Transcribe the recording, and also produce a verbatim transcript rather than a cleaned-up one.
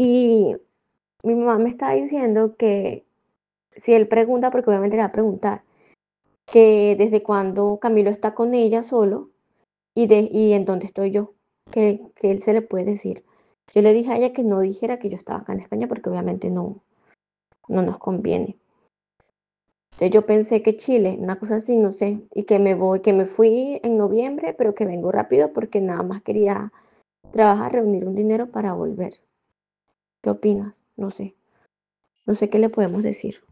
Y mi mamá me estaba diciendo que si él pregunta, porque obviamente le va a preguntar, que desde cuándo Camilo está con ella solo y, de, y en dónde estoy yo, que, que él se le puede decir. Yo le dije a ella que no dijera que yo estaba acá en España porque obviamente no, no nos conviene. Entonces yo pensé que Chile, una cosa así, no sé, y que me voy, que me fui en noviembre, pero que vengo rápido porque nada más quería trabajar, reunir un dinero para volver. ¿Qué opinas? No sé, no sé qué le podemos decir.